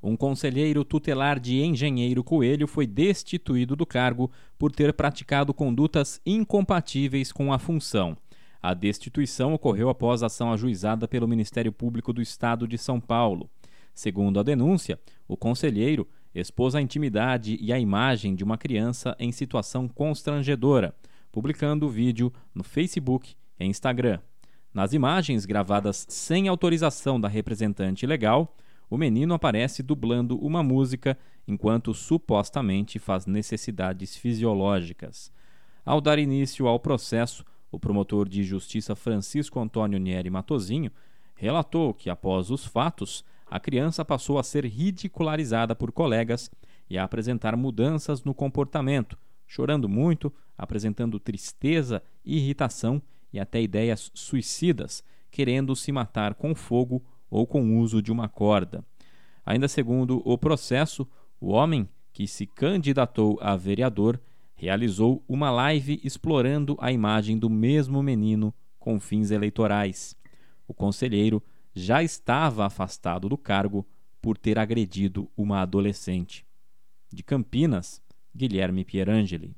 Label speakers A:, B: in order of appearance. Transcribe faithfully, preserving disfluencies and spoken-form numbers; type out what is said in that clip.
A: Um conselheiro tutelar de Engenheiro Coelho foi destituído do cargo por ter praticado condutas incompatíveis com a função. A destituição ocorreu após ação ajuizada pelo Ministério Público do Estado de São Paulo. Segundo a denúncia, o conselheiro expôs a intimidade e a imagem de uma criança em situação constrangedora, publicando o vídeo no Facebook e Instagram. Nas imagens gravadas sem autorização da representante legal, o menino aparece dublando uma música enquanto supostamente faz necessidades fisiológicas. Ao dar início ao processo, o promotor de justiça Francisco Antônio Nieri Matozinho relatou que, após os fatos, a criança passou a ser ridicularizada por colegas e a apresentar mudanças no comportamento, chorando muito, apresentando tristeza, irritação e até ideias suicidas, querendo se matar com fogo ou com o uso de uma corda. Ainda segundo o processo, o homem, que se candidatou a vereador, realizou uma live explorando a imagem do mesmo menino com fins eleitorais. O conselheiro já estava afastado do cargo por ter agredido uma adolescente. De Campinas, Guilherme Pierangeli.